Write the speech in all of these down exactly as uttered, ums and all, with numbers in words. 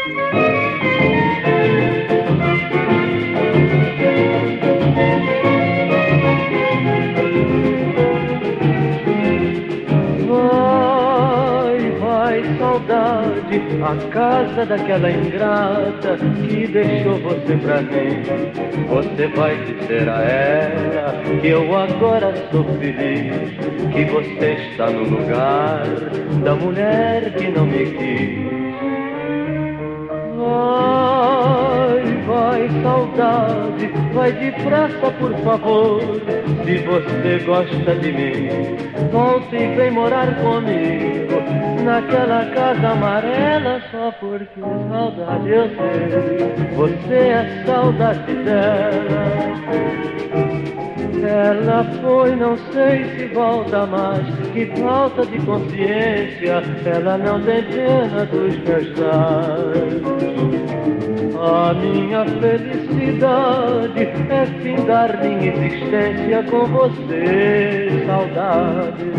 A casa daquela ingrata que deixou você pra mim. Você vai dizer a ela que eu agora sou feliz, que você está no lugar da mulher que não me quis. Vai, vai, saudade, vai depressa, por favor. Se você gosta de mim, volte e vem morar comigo naquela casa amarela, só porque saudade eu sei. Você é saudade dela. Ela foi, não sei se volta mais. Que falta de consciência, ela não tem pena dos meus dados. A minha felicidade é findar minha existência com você, saudade.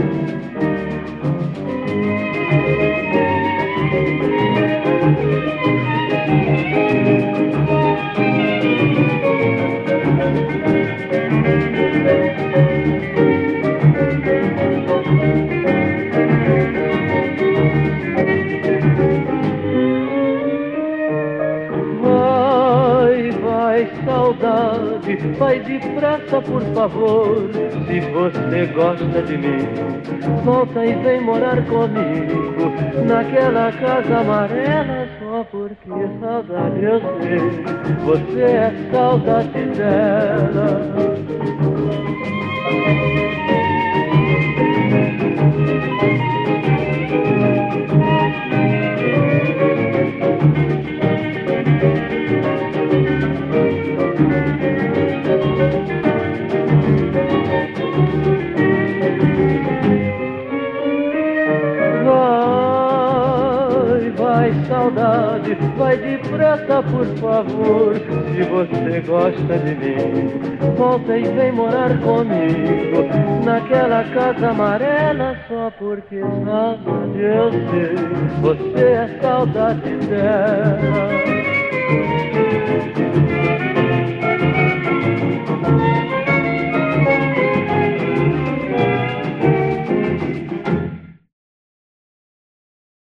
Saudade, vai depressa, por favor. Se você gosta de mim, volta e vem morar comigo naquela casa amarela, só porque saudade eu sei. Você é saudade dela. Saudade, vai depressa, por favor. Se você gosta de mim, volta e vem morar comigo naquela casa amarela, só porque saudade eu sei. Você é saudade dela.